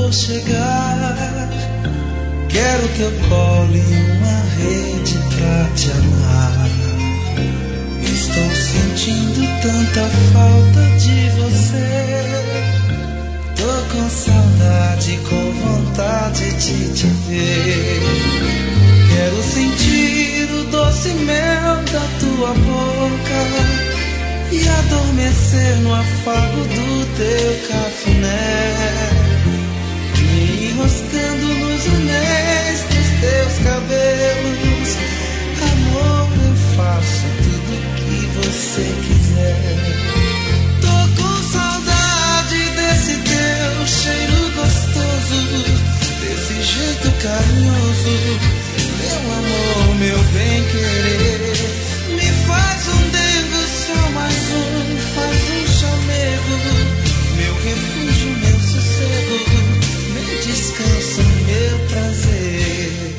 vou chegar. Quero teu colo e uma rede pra te amar. Estou sentindo tanta falta de você. Tô com saudade, com vontade de te ver. Quero sentir o doce mel da tua boca e adormecer no afago do teu cafuné, me enroscando nos anéis dos teus cabelos. Amor, eu faço tudo o que você quiser. Tô com saudade desse teu cheiro gostoso, desse jeito carinhoso. Meu amor, meu bem-querer, me faz um dengo, só mais um, faz um chamego. Meu refúgio, meu sossego, meu descanso, meu prazer.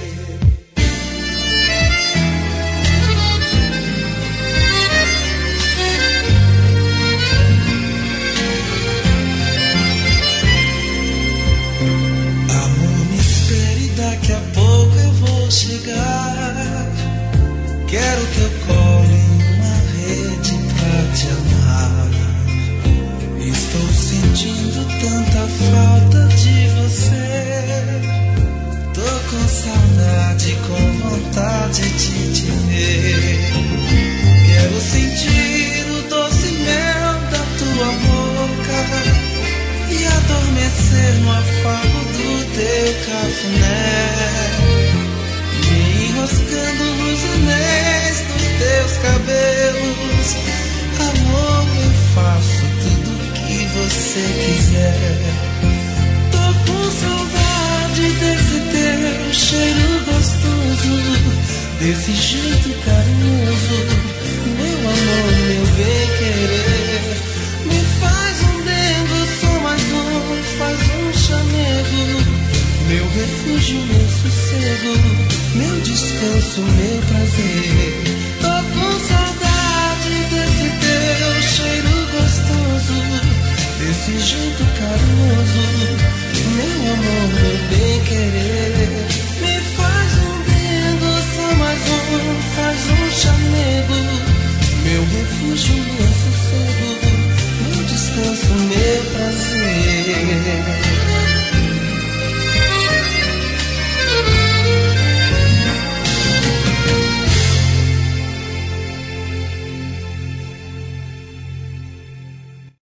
Amor, me espere, daqui a pouco eu vou chegar. Quero teu colo e uma rede pra te amar. Estou sentindo tanta falta de você. Tô com saudade, com vontade de te ver. Quero sentir o doce mel da tua boca e adormecer no afago do teu cafuné, me enroscando nos anéis dos teus cabelos. Amor, eu faço tudo o que você quiser. Tô com saudade desse teu cheiro gostoso, desse jeito carinhoso. Meu amor, meu bem-querer, me faz um dengo, só mais um, faz um chamego. Meu refúgio, meu sossego, meu descanso, meu prazer. Tô com saudade desse teu cheiro gostoso, desse jeito carinhoso.